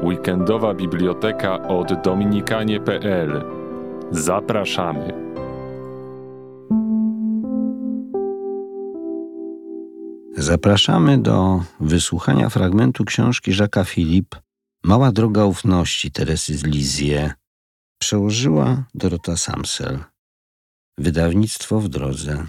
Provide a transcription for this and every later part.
Weekendowa biblioteka od dominikanie.pl. Zapraszamy. Zapraszamy do wysłuchania fragmentu książki Jacques'a Philippe Mała droga ufności Teresy z Lisieux. Przełożyła Dorota Samsel. Wydawnictwo W drodze.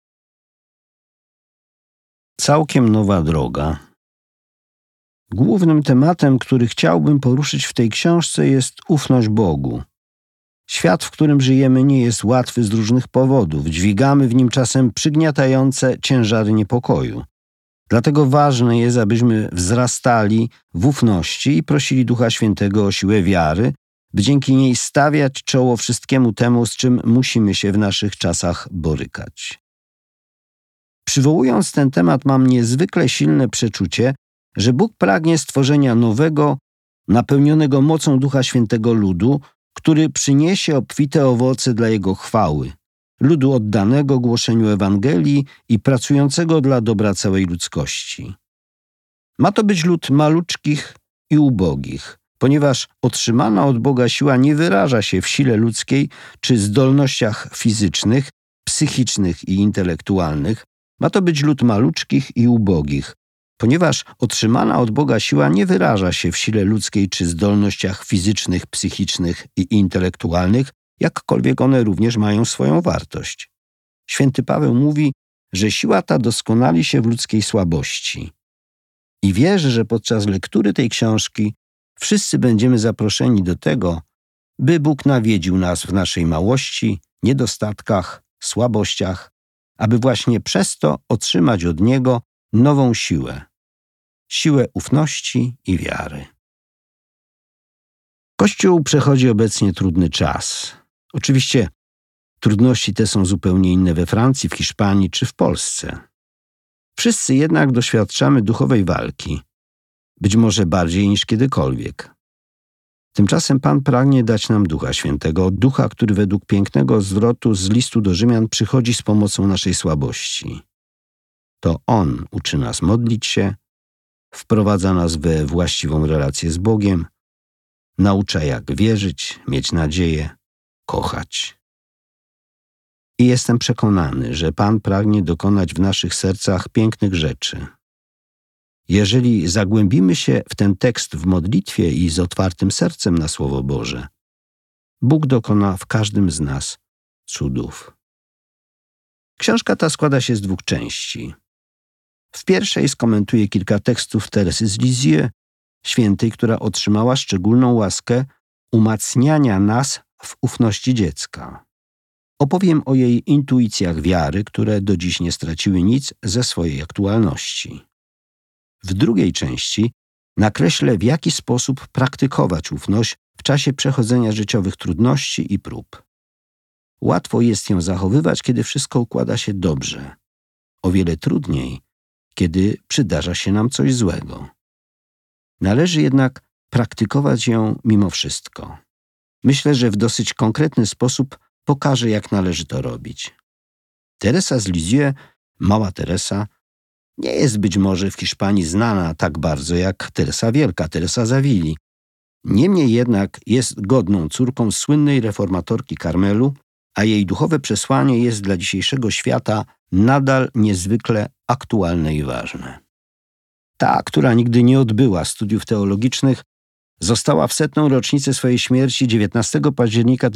Całkiem nowa droga. Głównym tematem, który chciałbym poruszyć w tej książce, jest ufność Bogu. Świat, w którym żyjemy, nie jest łatwy z różnych powodów. Dźwigamy w nim czasem przygniatające ciężary niepokoju. Dlatego ważne jest, abyśmy wzrastali w ufności i prosili Ducha Świętego o siłę wiary, by dzięki niej stawiać czoło wszystkiemu temu, z czym musimy się w naszych czasach borykać. Przywołując ten temat, mam niezwykle silne przeczucie, że Bóg pragnie stworzenia nowego, napełnionego mocą Ducha Świętego ludu, który przyniesie obfite owoce dla Jego chwały, ludu oddanego głoszeniu Ewangelii i pracującego dla dobra całej ludzkości. Ma to być lud maluczkich i ubogich, ponieważ otrzymana od Boga siła nie wyraża się w sile ludzkiej czy zdolnościach fizycznych, psychicznych i intelektualnych. Ma to być lud maluczkich i ubogich, ponieważ otrzymana od Boga siła nie wyraża się w sile ludzkiej czy zdolnościach fizycznych, psychicznych i intelektualnych, jakkolwiek one również mają swoją wartość. Święty Paweł mówi, że siła ta doskonali się w ludzkiej słabości. I wierzę, że podczas lektury tej książki wszyscy będziemy zaproszeni do tego, by Bóg nawiedził nas w naszej małości, niedostatkach, słabościach, aby właśnie przez to otrzymać od Niego nową siłę. Siłę ufności i wiary. Kościół przechodzi obecnie trudny czas. Oczywiście trudności te są zupełnie inne we Francji, w Hiszpanii czy w Polsce. Wszyscy jednak doświadczamy duchowej walki, być może bardziej niż kiedykolwiek. Tymczasem Pan pragnie dać nam Ducha Świętego, Ducha, który według pięknego zwrotu z listu do Rzymian przychodzi z pomocą naszej słabości. To On uczy nas modlić się, wprowadza nas we właściwą relację z Bogiem, naucza jak wierzyć, mieć nadzieję, kochać. I jestem przekonany, że Pan pragnie dokonać w naszych sercach pięknych rzeczy. Jeżeli zagłębimy się w ten tekst w modlitwie i z otwartym sercem na Słowo Boże, Bóg dokona w każdym z nas cudów. Książka ta składa się z 2 części. W pierwszej skomentuję kilka tekstów Teresy z Lisieux, świętej, która otrzymała szczególną łaskę umacniania nas w ufności dziecka. Opowiem o jej intuicjach wiary, które do dziś nie straciły nic ze swojej aktualności. W drugiej części nakreślę, w jaki sposób praktykować ufność w czasie przechodzenia życiowych trudności i prób. Łatwo jest ją zachowywać, kiedy wszystko układa się dobrze. O wiele trudniej, kiedy przydarza się nam coś złego. Należy jednak praktykować ją mimo wszystko. Myślę, że w dosyć konkretny sposób pokażę, jak należy to robić. Teresa z Lisieux, mała Teresa, nie jest być może w Hiszpanii znana tak bardzo jak Teresa Wielka, Teresa z Awili. Niemniej jednak jest godną córką słynnej reformatorki Karmelu, a jej duchowe przesłanie jest dla dzisiejszego świata nadal niezwykle aktualne i ważne. Ta, która nigdy nie odbyła studiów teologicznych, została w 100. rocznicę swojej śmierci 19 października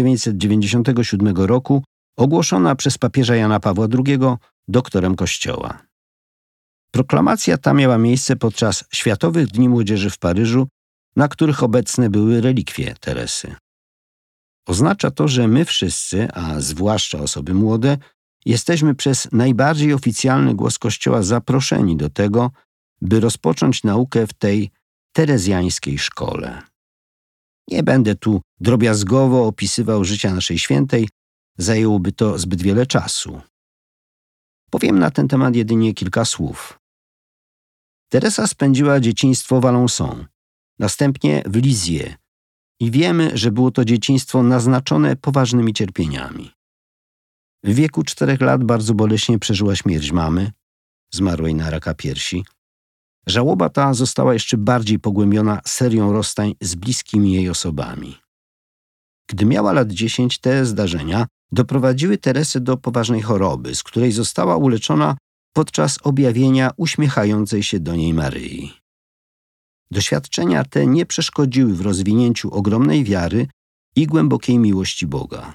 1997 roku ogłoszona przez papieża Jana Pawła II doktorem Kościoła. Proklamacja ta miała miejsce podczas Światowych Dni Młodzieży w Paryżu, na których obecne były relikwie Teresy. Oznacza to, że my wszyscy, a zwłaszcza osoby młode, jesteśmy przez najbardziej oficjalny głos Kościoła zaproszeni do tego, by rozpocząć naukę w tej terezjańskiej szkole. Nie będę tu drobiazgowo opisywał życia naszej świętej, zajęłoby to zbyt wiele czasu. Powiem na ten temat jedynie kilka słów. Teresa spędziła dzieciństwo w Alençon, następnie w Lisieux i wiemy, że było to dzieciństwo naznaczone poważnymi cierpieniami. W wieku 4 lat bardzo boleśnie przeżyła śmierć mamy, zmarłej na raka piersi. Żałoba ta została jeszcze bardziej pogłębiona serią rozstań z bliskimi jej osobami. Gdy miała lat 10, te zdarzenia doprowadziły Teresę do poważnej choroby, z której została uleczona podczas objawienia uśmiechającej się do niej Maryi. Doświadczenia te nie przeszkodziły w rozwinięciu ogromnej wiary i głębokiej miłości Boga.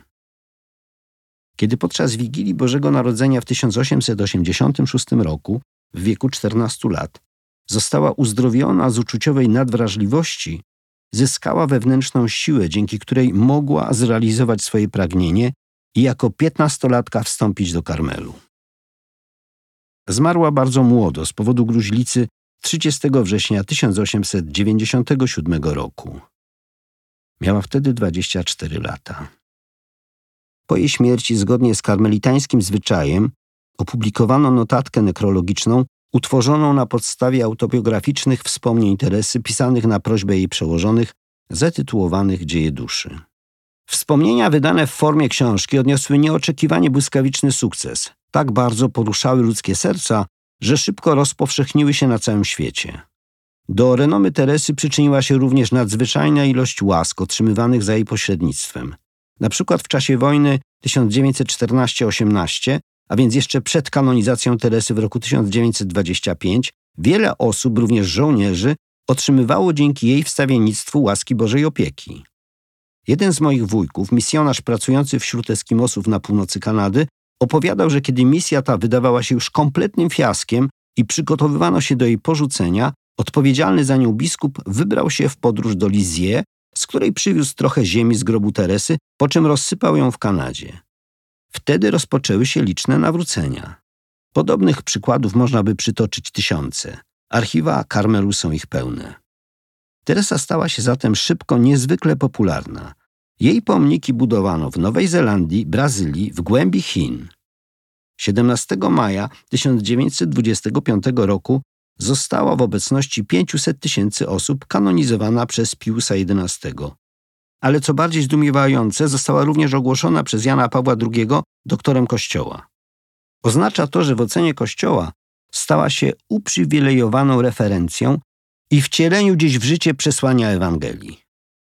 Kiedy podczas Wigilii Bożego Narodzenia w 1886 roku, w wieku 14 lat, została uzdrowiona z uczuciowej nadwrażliwości, zyskała wewnętrzną siłę, dzięki której mogła zrealizować swoje pragnienie i jako 15-latka wstąpić do Karmelu. Zmarła bardzo młodo z powodu gruźlicy 30 września 1897 roku. Miała wtedy 24 lata. Po jej śmierci, zgodnie z karmelitańskim zwyczajem, opublikowano notatkę nekrologiczną utworzoną na podstawie autobiograficznych wspomnień Teresy pisanych na prośbę jej przełożonych, zatytułowanych Dzieje duszy. Wspomnienia wydane w formie książki odniosły nieoczekiwanie błyskawiczny sukces. Tak bardzo poruszały ludzkie serca, że szybko rozpowszechniły się na całym świecie. Do renomy Teresy przyczyniła się również nadzwyczajna ilość łask otrzymywanych za jej pośrednictwem. Na przykład w czasie wojny 1914-18, a więc jeszcze przed kanonizacją Teresy w roku 1925, wiele osób, również żołnierzy, otrzymywało dzięki jej wstawiennictwu łaski Bożej opieki. Jeden z moich wujków, misjonarz pracujący wśród Eskimosów na północy Kanady, opowiadał, że kiedy misja ta wydawała się już kompletnym fiaskiem i przygotowywano się do jej porzucenia, odpowiedzialny za nią biskup wybrał się w podróż do Lisieux, z której przywiózł trochę ziemi z grobu Teresy, po czym rozsypał ją w Kanadzie. Wtedy rozpoczęły się liczne nawrócenia. Podobnych przykładów można by przytoczyć tysiące. Archiwa Karmelu są ich pełne. Teresa stała się zatem szybko niezwykle popularna. Jej pomniki budowano w Nowej Zelandii, Brazylii, w głębi Chin. 17 maja 1925 roku została w obecności 500 000 osób kanonizowana przez Piusa XI. Ale co bardziej zdumiewające, została również ogłoszona przez Jana Pawła II doktorem Kościoła. Oznacza to, że w ocenie Kościoła stała się uprzywilejowaną referencją i wcieleniu gdzieś w życie przesłania Ewangelii.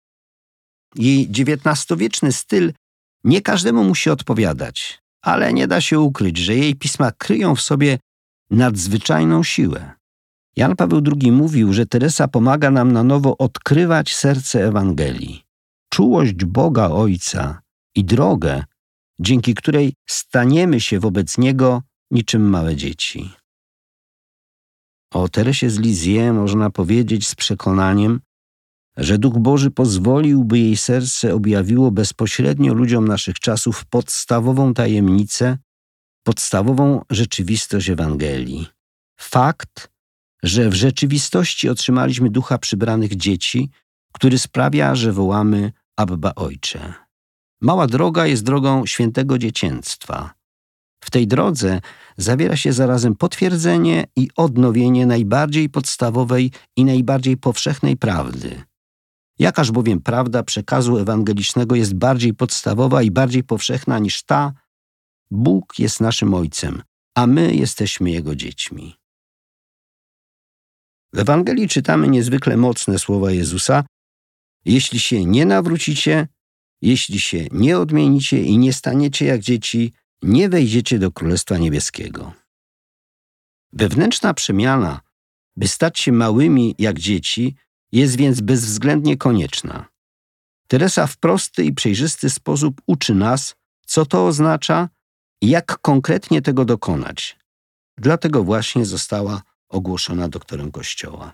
Jej XIX-wieczny styl nie każdemu musi odpowiadać, ale nie da się ukryć, że jej pisma kryją w sobie nadzwyczajną siłę. Jan Paweł II mówił, że Teresa pomaga nam na nowo odkrywać serce Ewangelii, czułość Boga Ojca i drogę, dzięki której staniemy się wobec Niego niczym małe dzieci. O Teresie z Lisieux można powiedzieć z przekonaniem, że Duch Boży pozwolił, by jej serce objawiło bezpośrednio ludziom naszych czasów podstawową tajemnicę, podstawową rzeczywistość Ewangelii. Fakt, że w rzeczywistości otrzymaliśmy Ducha przybranych dzieci, który sprawia, że wołamy Abba Ojcze. Mała droga jest drogą świętego dziecięctwa. W tej drodze zawiera się zarazem potwierdzenie i odnowienie najbardziej podstawowej i najbardziej powszechnej prawdy. Jakaż bowiem prawda przekazu ewangelicznego jest bardziej podstawowa i bardziej powszechna niż ta: Bóg jest naszym Ojcem, a my jesteśmy Jego dziećmi. W Ewangelii czytamy niezwykle mocne słowa Jezusa: jeśli się nie nawrócicie, jeśli się nie odmienicie i nie staniecie jak dzieci, nie wejdziecie do Królestwa Niebieskiego. Wewnętrzna przemiana, by stać się małymi jak dzieci, jest więc bezwzględnie konieczna. Teresa w prosty i przejrzysty sposób uczy nas, co to oznacza i jak konkretnie tego dokonać. Dlatego właśnie została ogłoszona doktorem Kościoła.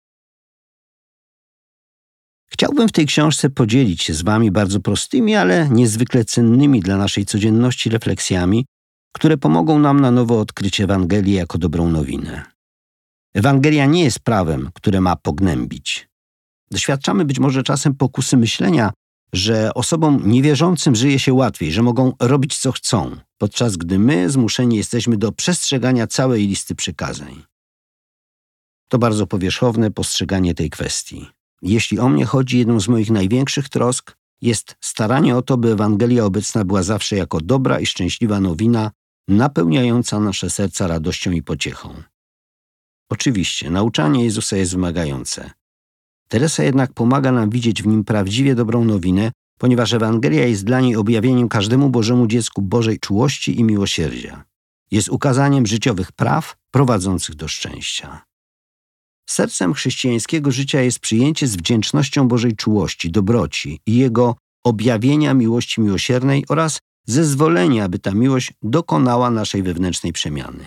Chciałbym w tej książce podzielić się z Wami bardzo prostymi, ale niezwykle cennymi dla naszej codzienności refleksjami, które pomogą nam na nowo odkryć Ewangelię jako dobrą nowinę. Ewangelia nie jest prawem, które ma pognębić. Doświadczamy być może czasem pokusy myślenia, że osobom niewierzącym żyje się łatwiej, że mogą robić co chcą, podczas gdy my zmuszeni jesteśmy do przestrzegania całej listy przykazań. To bardzo powierzchowne postrzeganie tej kwestii. Jeśli o mnie chodzi, jedną z moich największych trosk jest staranie o to, by Ewangelia obecna była zawsze jako dobra i szczęśliwa nowina, napełniająca nasze serca radością i pociechą. Oczywiście, nauczanie Jezusa jest wymagające. Teresa jednak pomaga nam widzieć w nim prawdziwie dobrą nowinę, ponieważ Ewangelia jest dla niej objawieniem każdemu Bożemu dziecku Bożej czułości i miłosierdzia. Jest ukazaniem życiowych praw prowadzących do szczęścia. Sercem chrześcijańskiego życia jest przyjęcie z wdzięcznością Bożej czułości, dobroci i Jego objawienia miłości miłosiernej oraz zezwolenia, aby ta miłość dokonała naszej wewnętrznej przemiany.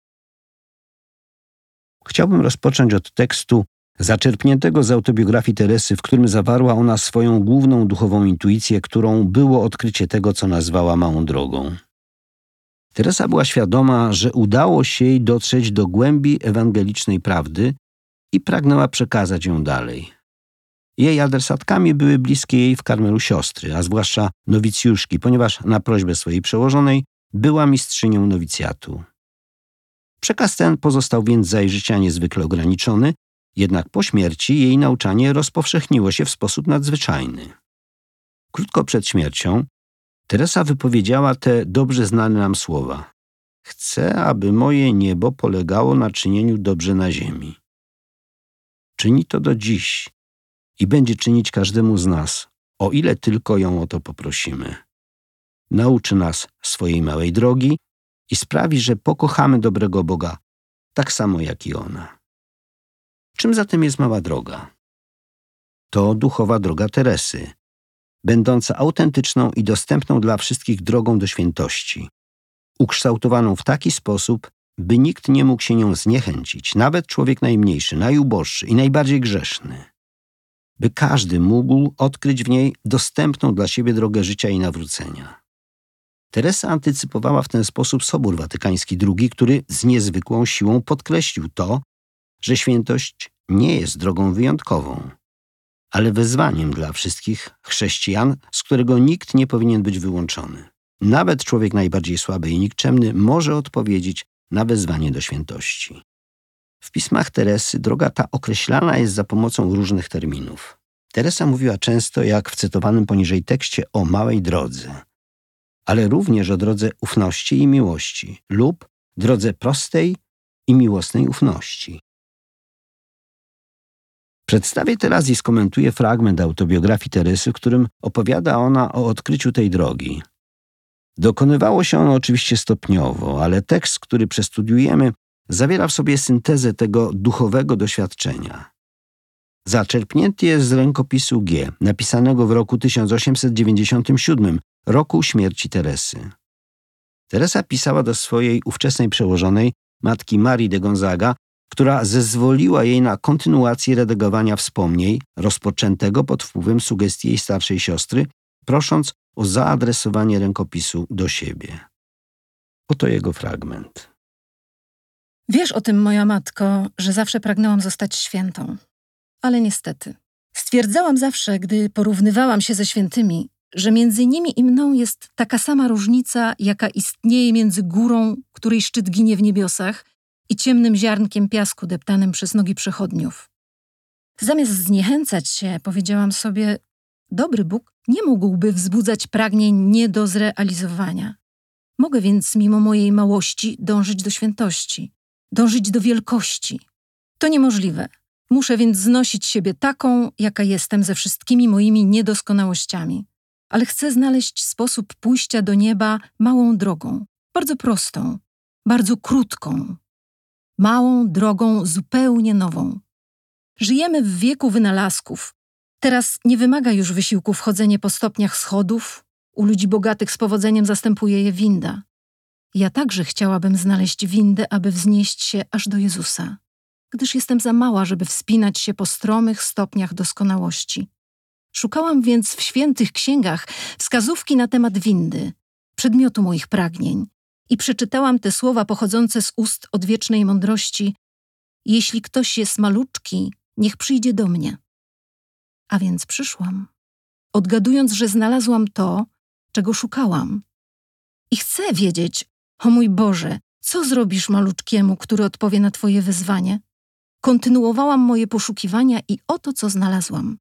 Chciałbym rozpocząć od tekstu zaczerpniętego z autobiografii Teresy, w którym zawarła ona swoją główną duchową intuicję, którą było odkrycie tego, co nazwała małą drogą. Teresa była świadoma, że udało się jej dotrzeć do głębi ewangelicznej prawdy i pragnęła przekazać ją dalej. Jej adresatkami były bliskie jej w Karmelu siostry, a zwłaszcza nowicjuszki, ponieważ na prośbę swojej przełożonej była mistrzynią nowicjatu. Przekaz ten pozostał więc za jej życia niezwykle ograniczony, jednak po śmierci jej nauczanie rozpowszechniło się w sposób nadzwyczajny. Krótko przed śmiercią Teresa wypowiedziała te dobrze znane nam słowa: „Chcę, aby moje niebo polegało na czynieniu dobrze na ziemi”. Czyni to do dziś i będzie czynić każdemu z nas, o ile tylko ją o to poprosimy. Nauczy nas swojej małej drogi i sprawi, że pokochamy dobrego Boga, tak samo jak i ona. Czym zatem jest mała droga? To duchowa droga Teresy, będąca autentyczną i dostępną dla wszystkich drogą do świętości, ukształtowaną w taki sposób, by nikt nie mógł się nią zniechęcić, nawet człowiek najmniejszy, najuboższy i najbardziej grzeszny. By każdy mógł odkryć w niej dostępną dla siebie drogę życia i nawrócenia. Teresa antycypowała w ten sposób Sobór Watykański II, który z niezwykłą siłą podkreślił to, że świętość nie jest drogą wyjątkową, ale wezwaniem dla wszystkich chrześcijan, z którego nikt nie powinien być wyłączony. Nawet człowiek najbardziej słaby i nikczemny może odpowiedzieć na wezwanie do świętości. W pismach Teresy droga ta określana jest za pomocą różnych terminów. Teresa mówiła często, jak w cytowanym poniżej tekście, o małej drodze, ale również o drodze ufności i miłości lub drodze prostej i miłosnej ufności. Przedstawię teraz i skomentuję fragment autobiografii Teresy, w którym opowiada ona o odkryciu tej drogi. Dokonywało się ono oczywiście stopniowo, ale tekst, który przestudiujemy, zawiera w sobie syntezę tego duchowego doświadczenia. Zaczerpnięty jest z rękopisu G, napisanego w roku 1897, roku śmierci Teresy. Teresa pisała do swojej ówczesnej przełożonej, matki Marii de Gonzaga, która zezwoliła jej na kontynuację redagowania wspomnień rozpoczętego pod wpływem sugestii jej starszej siostry, prosząc o zaadresowanie rękopisu do siebie. Oto jego fragment. Wiesz o tym, moja matko, że zawsze pragnęłam zostać świętą. Ale niestety. Stwierdzałam zawsze, gdy porównywałam się ze świętymi, że między nimi i mną jest taka sama różnica, jaka istnieje między górą, której szczyt ginie w niebiosach, i ciemnym ziarnkiem piasku deptanym przez nogi przechodniów. Zamiast zniechęcać się, powiedziałam sobie, dobry Bóg nie mógłby wzbudzać pragnień nie do zrealizowania. Mogę więc mimo mojej małości dążyć do świętości, dążyć do wielkości. To niemożliwe. Muszę więc znosić siebie taką, jaka jestem, ze wszystkimi moimi niedoskonałościami. Ale chcę znaleźć sposób pójścia do nieba małą drogą, bardzo prostą, bardzo krótką. Małą drogą zupełnie nową. Żyjemy w wieku wynalazków. Teraz nie wymaga już wysiłku wchodzenie po stopniach schodów. U ludzi bogatych z powodzeniem zastępuje je winda. Ja także chciałabym znaleźć windę, aby wznieść się aż do Jezusa, gdyż jestem za mała, żeby wspinać się po stromych stopniach doskonałości. Szukałam więc w świętych księgach wskazówki na temat windy, przedmiotu moich pragnień, i przeczytałam te słowa pochodzące z ust odwiecznej mądrości: jeśli ktoś jest maluczki, niech przyjdzie do mnie. A więc przyszłam, odgadując, że znalazłam to, czego szukałam. I chcę wiedzieć, o mój Boże, co zrobisz maluczkiemu, który odpowie na Twoje wezwanie? Kontynuowałam moje poszukiwania i oto, co znalazłam.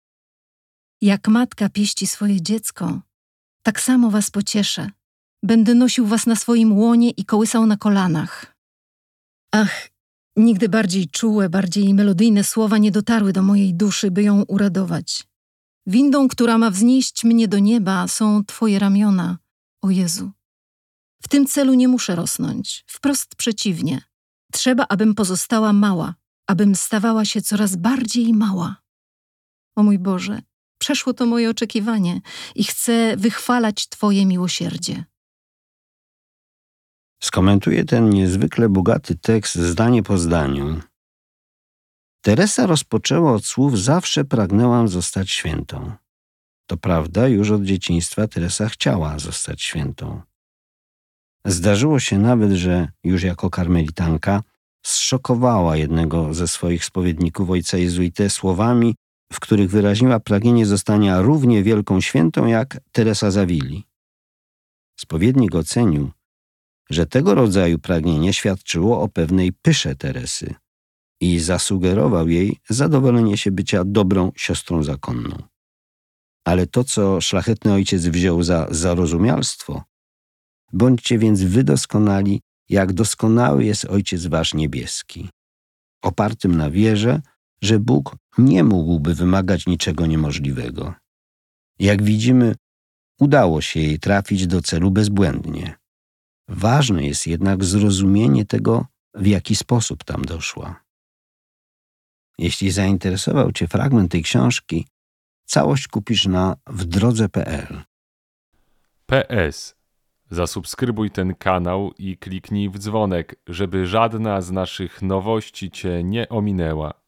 Jak matka pieści swoje dziecko, tak samo was pocieszę. Będę nosił was na swoim łonie i kołysał na kolanach. Ach, Nigdy bardziej czułe, bardziej melodyjne słowa nie dotarły do mojej duszy, by ją uradować. Windą, która ma wznieść mnie do nieba, są Twoje ramiona, o Jezu. W tym celu nie muszę rosnąć, wprost przeciwnie. Trzeba, abym pozostała mała, abym stawała się coraz bardziej mała. O mój Boże, przeszło to moje oczekiwanie i chcę wychwalać Twoje miłosierdzie. Skomentuję ten niezwykle bogaty tekst zdanie po zdaniu. Teresa rozpoczęła od słów: zawsze pragnęłam zostać świętą. To prawda, już od dzieciństwa Teresa chciała zostać świętą. Zdarzyło się nawet, że już jako karmelitanka zszokowała jednego ze swoich spowiedników, ojca jezuitę, słowami, w których wyraziła pragnienie zostania równie wielką świętą jak Teresa z Awili. Spowiednik ocenił, że tego rodzaju pragnienie świadczyło o pewnej pysze Teresy i zasugerował jej zadowolenie się bycia dobrą siostrą zakonną. Ale to, co szlachetny ojciec wziął za zarozumialstwo, bądźcie więc wy doskonali, jak doskonały jest Ojciec wasz niebieski, opartym na wierze, że Bóg nie mógłby wymagać niczego niemożliwego. Jak widzimy, udało się jej trafić do celu bezbłędnie. Ważne jest jednak zrozumienie tego, w jaki sposób tam doszła. Jeśli zainteresował cię fragment tej książki, całość kupisz na wdrodze.pl. PS. Zasubskrybuj ten kanał i kliknij w dzwonek, żeby żadna z naszych nowości cię nie ominęła.